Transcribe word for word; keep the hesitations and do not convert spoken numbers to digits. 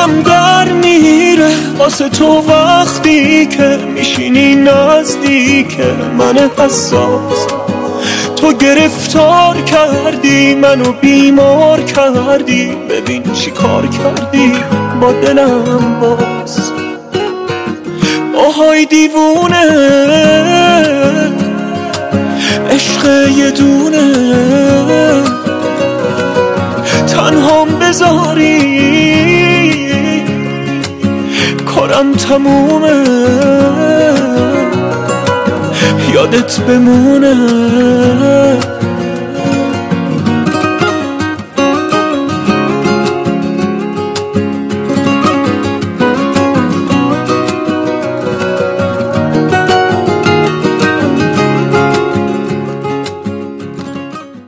دلم در میره واسه تو وقتی که میشینی نزدیک من حساس. تو گرفتار کردی منو بیمار کردی، ببین چی کار کردی با دلم باز. آهای دیوونه عشق یه دونه، تنهام بذاری کارم تمومه، یادت بمونه